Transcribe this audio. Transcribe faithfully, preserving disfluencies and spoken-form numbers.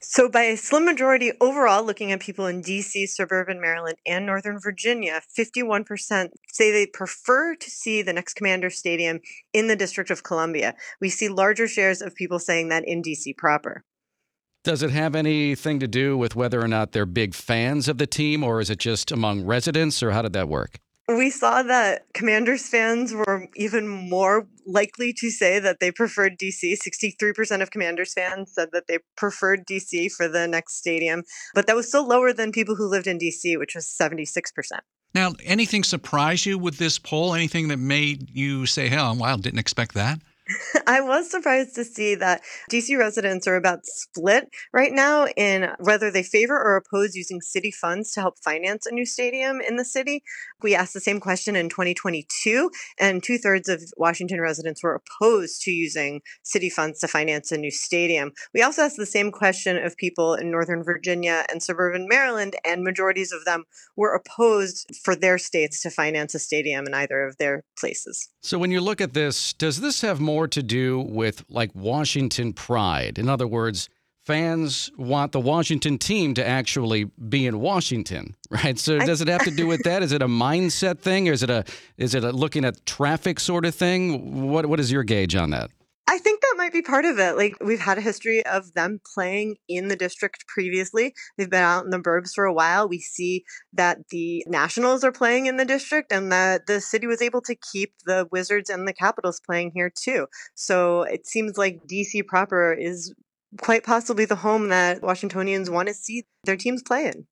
So, by a slim majority overall, looking at people in D C, suburban Maryland, and Northern Virginia, fifty-one percent say they prefer to see the next Commander Stadium in the District of Columbia. We see larger shares of people saying that in D C proper. Does it have anything to do with whether or not they're big fans of the team, or is it just among residents, or how did that work? We saw that Commanders fans were even more likely to say that they preferred D C. sixty-three percent of Commanders fans said that they preferred D C for the next stadium, but that was still lower than people who lived in D C, which was seventy-six percent. Now, anything surprise you with this poll? Anything that made you say, hell, wow, didn't expect that? I was surprised to see that D C residents are about split right now in whether they favor or oppose using city funds to help finance a new stadium in the city. We asked the same question in twenty twenty-two, and two thirds of Washington residents were opposed to using city funds to finance a new stadium. We also asked the same question of people in Northern Virginia and suburban Maryland, and majorities of them were opposed for their states to finance a stadium in either of their places. So when you look at this, does this have more to do with like Washington pride? In other words, fans want the Washington team to actually be in Washington, right? So I- does it have to do with that? Is it a mindset thing, or is it a is it a looking at traffic sort of thing? What what is your gauge on that? I think that might be part of it. Like, we've had a history of them playing in the district previously. They've been out in the burbs for a while. We see that the Nationals are playing in the district, and that the city was able to keep the Wizards and the Capitals playing here too. So it seems like D C proper is quite possibly the home that Washingtonians want to see their teams play in.